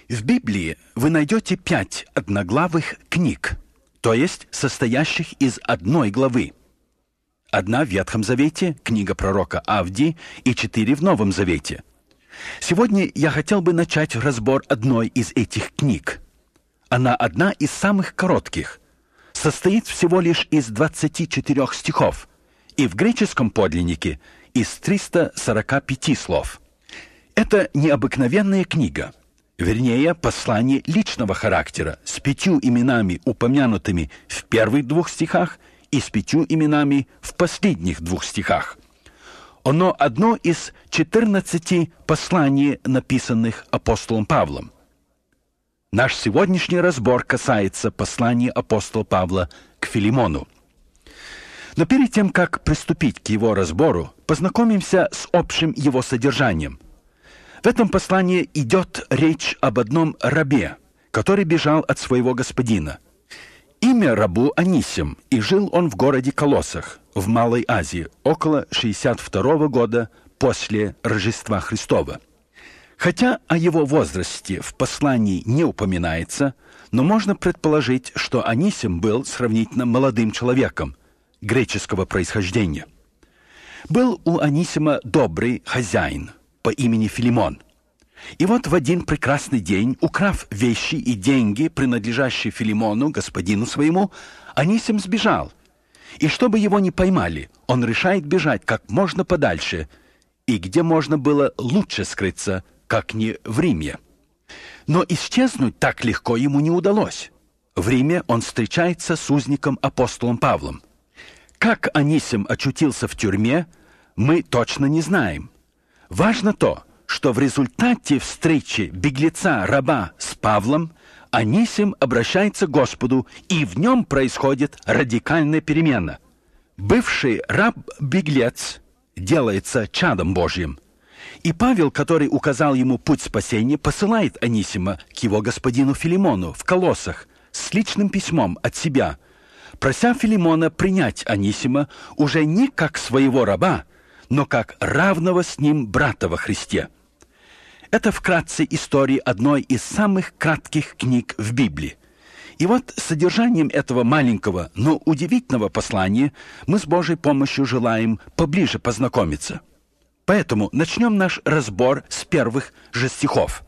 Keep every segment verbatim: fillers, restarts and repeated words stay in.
В Библии вы найдете пять одноглавых книг, то есть состоящих из одной главы. Одна в Ветхом Завете, книга пророка Авдии, и четыре в Новом Завете. Сегодня я хотел бы начать разбор одной из этих книг. Она одна из самых коротких, состоит всего лишь из двадцати четырёх стихов, и в греческом подлиннике из трёхсот сорока пяти слов. Это необыкновенная книга, вернее, послание личного характера с пятью именами, упомянутыми в первых двух стихах, и с пятью именами в последних двух стихах. Оно одно из четырнадцати посланий, написанных апостолом Павлом. Наш сегодняшний разбор касается послания апостола Павла к Филимону. Но перед тем, как приступить к его разбору, познакомимся с общим его содержанием. В этом послании идет речь об одном рабе, который бежал от своего господина. Имя рабу Анисим, и жил он в городе Колоссах, в Малой Азии, около шестьдесят второго года после Рождества Христова. Хотя о его возрасте в послании не упоминается, но можно предположить, что Анисим был сравнительно молодым человеком греческого происхождения. Был у Анисима добрый хозяин по имени Филимон. И вот в один прекрасный день, украв вещи и деньги, принадлежащие Филимону, господину своему, Анисим сбежал. И чтобы его не поймали, он решает бежать как можно подальше, и где можно было лучше скрыться, как не в Риме. Но исчезнуть так легко ему не удалось. В Риме он встречается с узником апостолом Павлом. Как Анисим очутился в тюрьме, мы точно не знаем. Важно то, что в результате встречи беглеца-раба с Павлом Анисим обращается к Господу, и в нем происходит радикальная перемена. Бывший раб-беглец делается чадом Божьим. И Павел, который указал ему путь спасения, посылает Анисима к его господину Филимону в Колоссах с личным письмом от себя, прося Филимона принять Анисима уже не как своего раба, но как равного с ним брата во Христе. Это вкратце история одной из самых кратких книг в Библии. И вот содержанием этого маленького, но удивительного послания мы с Божьей помощью желаем поближе познакомиться. Поэтому начнем наш разбор с первых же стихов.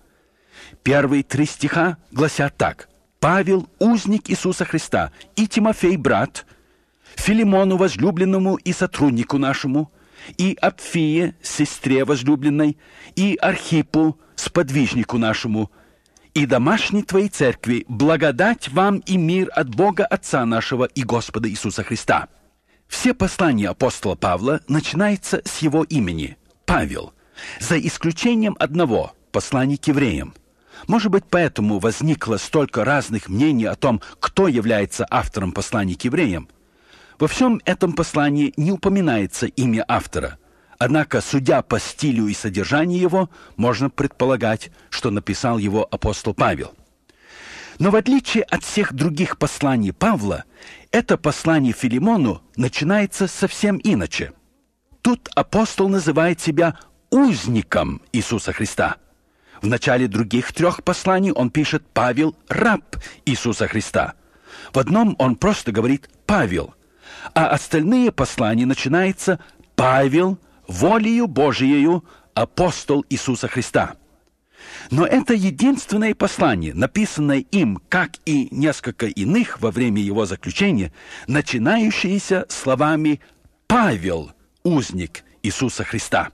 Первые три стиха гласят так: «Павел, узник Иисуса Христа, и Тимофей, брат, Филимону, возлюбленному и сотруднику нашему, и Апфие, сестре возлюбленной, и Архипу, сподвижнику нашему, и домашней твоей церкви, благодать вам и мир от Бога Отца нашего и Господа Иисуса Христа». Все послания апостола Павла начинаются с его имени – Павел, за исключением одного – послания к евреям. Может быть, поэтому возникло столько разных мнений о том, кто является автором посланий к евреям. Во всем этом послании не упоминается имя автора. Однако, судя по стилю и содержанию его, можно предполагать, что написал его апостол Павел. Но в отличие от всех других посланий Павла, это послание Филимону начинается совсем иначе. Тут апостол называет себя узником Иисуса Христа. В начале других трех посланий он пишет «Павел, раб Иисуса Христа». В одном он просто говорит «Павел», а остальные послания начинаются «Павел, волею Божиею, апостол Иисуса Христа». Но это единственное послание, написанное им, как и несколько иных во время его заключения, начинающееся словами «Павел, узник Иисуса Христа».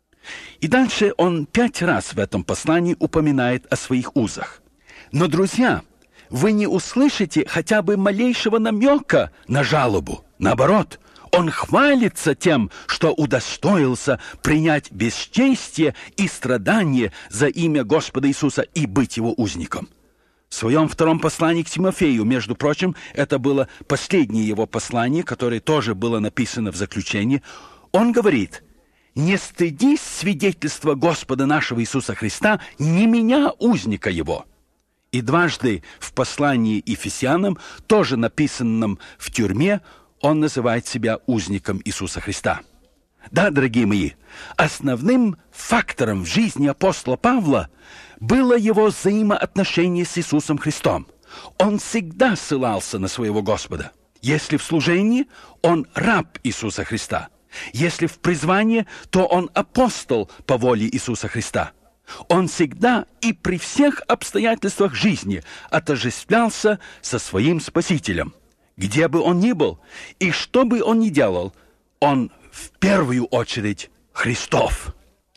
И дальше он пять раз в этом послании упоминает о своих узах. Но, друзья, вы не услышите хотя бы малейшего намека на жалобу. Наоборот, он хвалится тем, что удостоился принять бесчестие и страдание за имя Господа Иисуса и быть его узником. В своем втором послании к Тимофею, между прочим, это было последнее его послание, которое тоже было написано в заключении, он говорит: «Не стыдись свидетельства Господа нашего Иисуса Христа, не меня, узника его». И дважды в послании Ефесянам, тоже написанном в тюрьме, он называет себя узником Иисуса Христа. Да, дорогие мои, основным фактором в жизни апостола Павла было его взаимоотношение с Иисусом Христом. Он всегда ссылался на своего Господа. Если в служении, он раб Иисуса Христа. Если в призвании, то он апостол по воле Иисуса Христа. Он всегда и при всех обстоятельствах жизни отождествлялся со своим Спасителем. Где бы он ни был и что бы он ни делал, он в первую очередь Христов.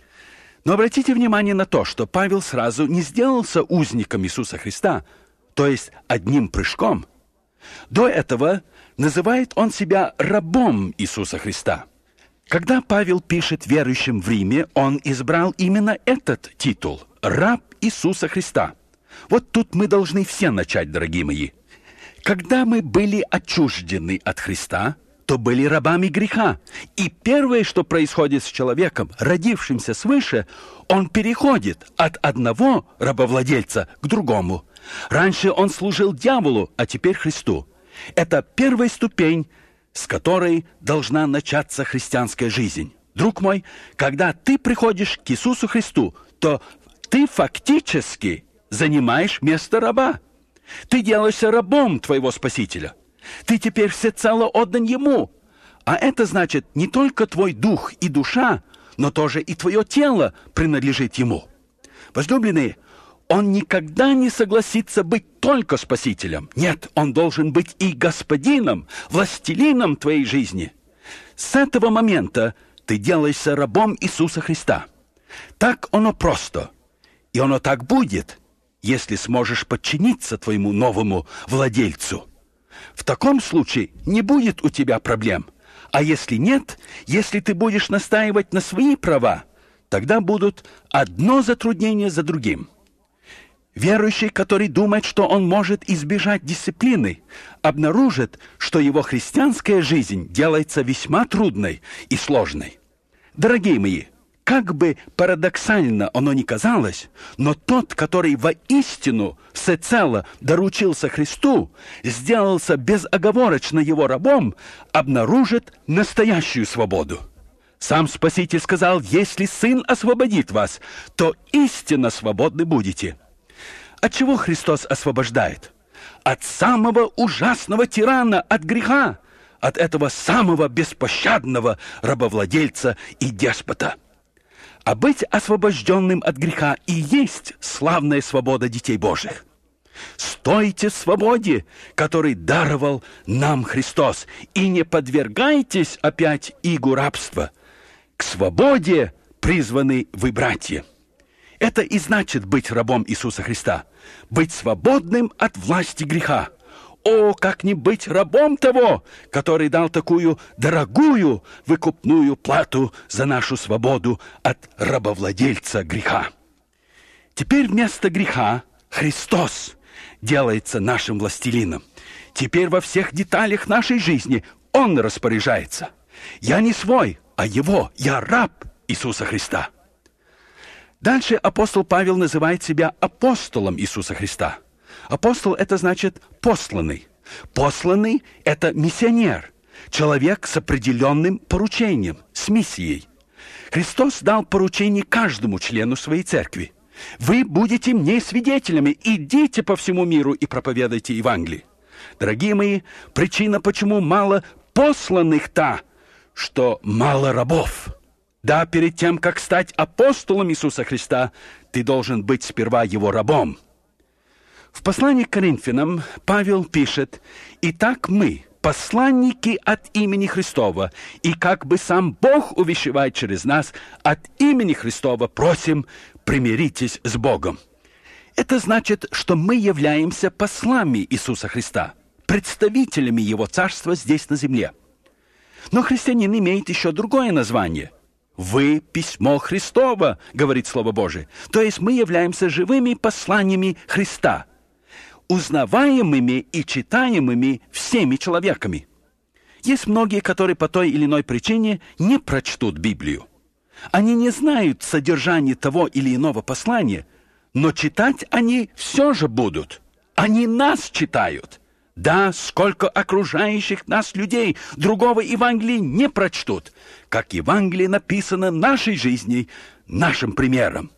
Но обратите внимание на то, что Павел сразу не сделался узником Иисуса Христа, то есть одним прыжком. До этого называет он себя рабом Иисуса Христа. Когда Павел пишет верующим в Риме, он избрал именно этот титул – «Раб Иисуса Христа». Вот тут мы должны все начать, дорогие мои. Когда мы были отчуждены от Христа, то были рабами греха. И первое, что происходит с человеком, родившимся свыше, он переходит от одного рабовладельца к другому. Раньше он служил дьяволу, а теперь Христу. Это первая ступень, с которой должна начаться христианская жизнь. Друг мой, когда ты приходишь к Иисусу Христу, то ты фактически занимаешь место раба. Ты делаешься рабом твоего Спасителя. Ты теперь всецело отдан Ему. А это значит, не только твой дух и душа, но тоже и твое тело принадлежит Ему. Возлюбленные, Он никогда не согласится быть только Спасителем. Нет, Он должен быть и Господином, властелином твоей жизни. С этого момента ты делаешься рабом Иисуса Христа. Так оно просто. И оно так будет, если сможешь подчиниться твоему новому владельцу. В таком случае не будет у тебя проблем. А если нет, если ты будешь настаивать на свои права, тогда будут одно затруднение за другим. Верующий, который думает, что он может избежать дисциплины, обнаружит, что его христианская жизнь делается весьма трудной и сложной. Дорогие мои, как бы парадоксально оно ни казалось, но тот, который воистину всецело доручился Христу, сделался безоговорочно его рабом, обнаружит настоящую свободу. Сам Спаситель сказал: «Если Сын освободит вас, то истинно свободны будете». От чего Христос освобождает? От самого ужасного тирана, от греха, от этого самого беспощадного рабовладельца и деспота. А быть освобожденным от греха и есть славная свобода детей Божьих. Стойте в свободе, который даровал нам Христос, и не подвергайтесь опять игу рабства. К свободе призваны вы, братья. Это и значит быть рабом Иисуса Христа, быть свободным от власти греха. О, как не быть рабом того, который дал такую дорогую выкупную плату за нашу свободу от рабовладельца греха. Теперь вместо греха Христос делается нашим властелином. Теперь во всех деталях нашей жизни Он распоряжается. Я не свой, а Его, я раб Иисуса Христа. Дальше апостол Павел называет себя апостолом Иисуса Христа. Апостол – это значит посланный. Посланный – это миссионер, человек с определенным поручением, с миссией. Христос дал поручение каждому члену своей церкви. Вы будете мне свидетелями, идите по всему миру и проповедуйте Евангелие. Дорогие мои, причина, почему мало посланных, та, что мало рабов. Да, перед тем, как стать апостолом Иисуса Христа, ты должен быть сперва Его рабом. В послании к Коринфянам Павел пишет: «Итак мы, посланники от имени Христова, и как бы сам Бог увещевает через нас, от имени Христова просим, примиритесь с Богом». Это значит, что мы являемся послами Иисуса Христа, представителями Его Царства здесь на земле. Но христианин имеет еще другое название. «Вы – письмо Христово», говорит Слово Божие. То есть мы являемся живыми посланиями Христа, узнаваемыми и читаемыми всеми человеками. Есть многие, которые по той или иной причине не прочтут Библию. Они не знают содержания того или иного послания, но читать они все же будут. Они нас читают. Да, сколько окружающих нас людей другого Евангелия не прочтут, как Евангелие написано нашей жизнью, нашим примером.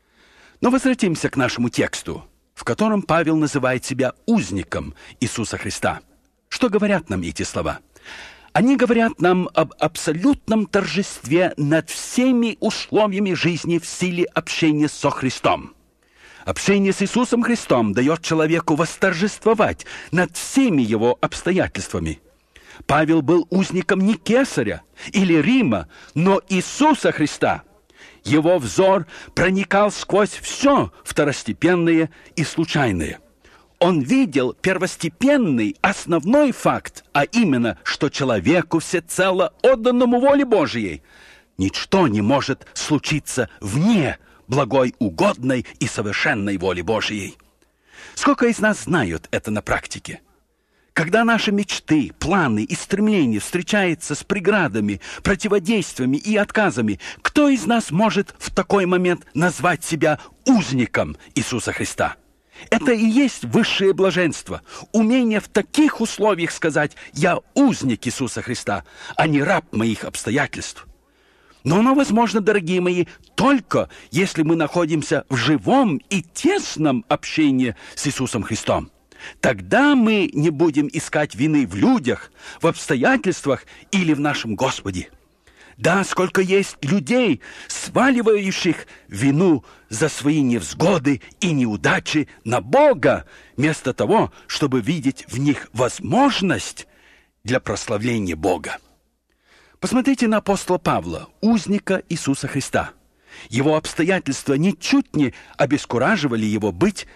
Но возвратимся к нашему тексту, в котором Павел называет себя узником Иисуса Христа. Что говорят нам эти слова? Они говорят нам об абсолютном торжестве над всеми условиями жизни в силе общения со Христом. Общение с Иисусом Христом дает человеку восторжествовать над всеми его обстоятельствами. Павел был узником не Кесаря или Рима, но Иисуса Христа. Его взор проникал сквозь все второстепенное и случайное. Он видел первостепенный, основной факт, а именно, что человеку всецело отданному воле Божией ничто не может случиться вне благой, угодной и совершенной воли Божией. Сколько из нас знают это на практике? Когда наши мечты, планы и стремления встречаются с преградами, противодействиями и отказами, кто из нас может в такой момент назвать себя узником Иисуса Христа? Это и есть высшее блаженство, умение в таких условиях сказать «Я узник Иисуса Христа», а не раб моих обстоятельств. Но оно возможно, дорогие мои, только если мы находимся в живом и тесном общении с Иисусом Христом. Тогда мы не будем искать вины в людях, в обстоятельствах или в нашем Господе. Да, сколько есть людей, сваливающих вину за свои невзгоды и неудачи на Бога, вместо того, чтобы видеть в них возможность для прославления Бога. Посмотрите на апостола Павла, узника Иисуса Христа. Его обстоятельства ничуть не обескураживали его быть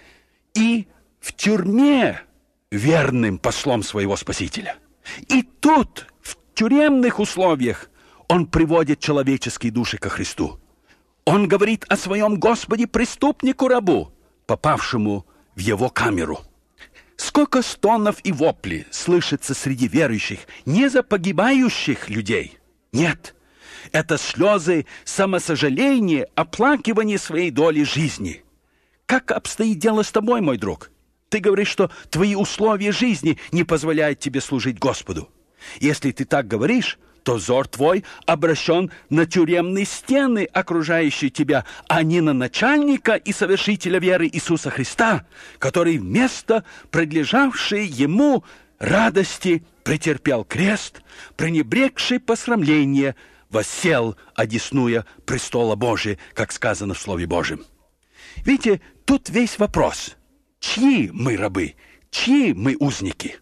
и в тюрьме верным послом своего Спасителя. И тут, в тюремных условиях, он приводит человеческие души ко Христу. Он говорит о своем Господе преступнику-рабу, попавшему в его камеру. Сколько стонов и воплей слышится среди верующих, не за погибающих людей. Нет, это слезы самосожаления, оплакивания своей доли жизни. Как обстоит дело с тобой, мой друг? Ты говоришь, что твои условия жизни не позволяют тебе служить Господу. Если ты так говоришь, то взор твой обращен на тюремные стены, окружающие тебя, а не на начальника и совершителя веры Иисуса Христа, который вместо предлежавшей ему радости претерпел крест, пренебрегший посрамление, воссел, одесную престола Божия, как сказано в Слове Божьем. Видите, тут весь вопрос. Чьи мы рабы? Чьи мы узники?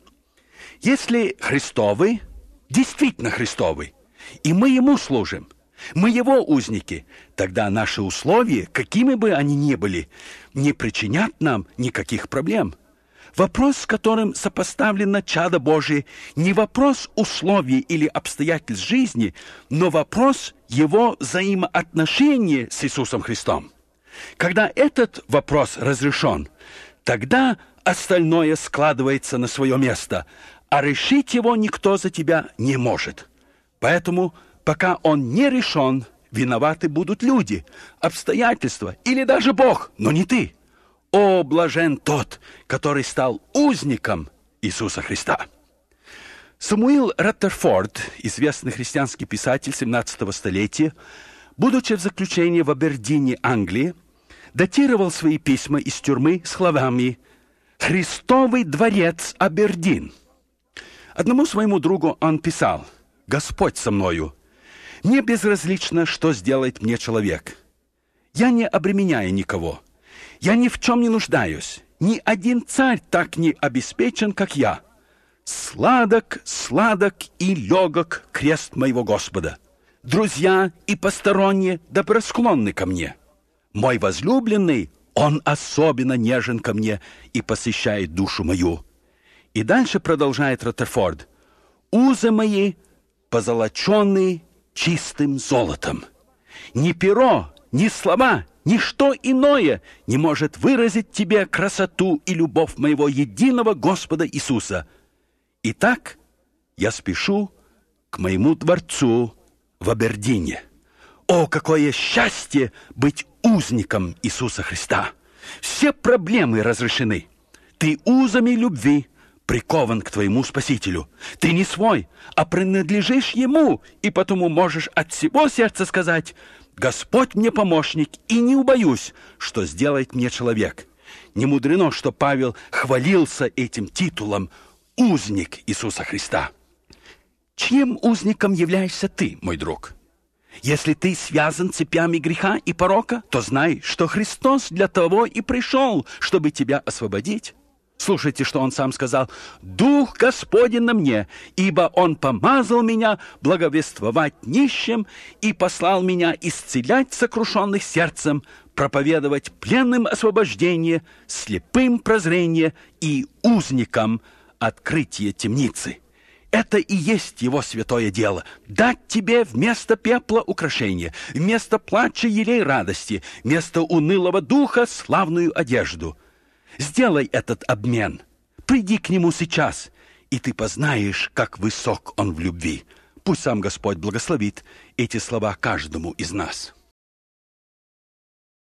Если Христовы, действительно Христовы, и мы Ему служим, мы Его узники, тогда наши условия, какими бы они ни были, не причинят нам никаких проблем. Вопрос, с которым сопоставлено чадо Божие, не вопрос условий или обстоятельств жизни, но вопрос его взаимоотношения с Иисусом Христом. Когда этот вопрос разрешен, тогда остальное складывается на свое место, а решить его никто за тебя не может. Поэтому, пока он не решен, виноваты будут люди, обстоятельства или даже Бог, но не ты. О, блажен тот, который стал узником Иисуса Христа! Самуил Раттерфорд, известный христианский писатель семнадцатого столетия, будучи в заключении в Абердине, Англии, датировал свои письма из тюрьмы словами «Христовый дворец Абердин». Одному своему другу он писал: «Господь со мною, мне безразлично, что сделает мне человек. Я не обременяю никого. Я ни в чем не нуждаюсь. Ни один царь так не обеспечен, как я. Сладок, сладок и легок крест моего Господа. Друзья и посторонние добросклонны ко мне. Мой возлюбленный, он особенно нежен ко мне и посещает душу мою». И дальше продолжает Раттерфорд: «Узы мои позолоченные чистым золотом. Ни перо, ни слова, ничто иное не может выразить тебе красоту и любовь моего единого Господа Иисуса. Итак, я спешу к моему дворцу в Абердине. О, какое счастье быть узником Иисуса Христа! Все проблемы разрешены. Ты узами любви прикован к твоему Спасителю. Ты не свой, а принадлежишь Ему, и потому можешь от всего сердца сказать: «Господь мне помощник, и не убоюсь, что сделает мне человек». Не мудрено, что Павел хвалился этим титулом «узник Иисуса Христа». Чьим узником являешься ты, мой друг? Если ты связан цепями греха и порока, то знай, что Христос для того и пришел, чтобы тебя освободить. Слушайте, что Он сам сказал: «Дух Господень на мне, ибо Он помазал меня благовествовать нищим и послал меня исцелять сокрушенных сердцем, проповедовать пленным освобождение, слепым прозрение и узникам открытие темницы». Это и есть Его святое дело – дать тебе вместо пепла украшение, вместо плача елей радости, вместо унылого духа славную одежду. Сделай этот обмен, приди к Нему сейчас, и ты познаешь, как высок Он в любви. Пусть сам Господь благословит эти слова каждому из нас.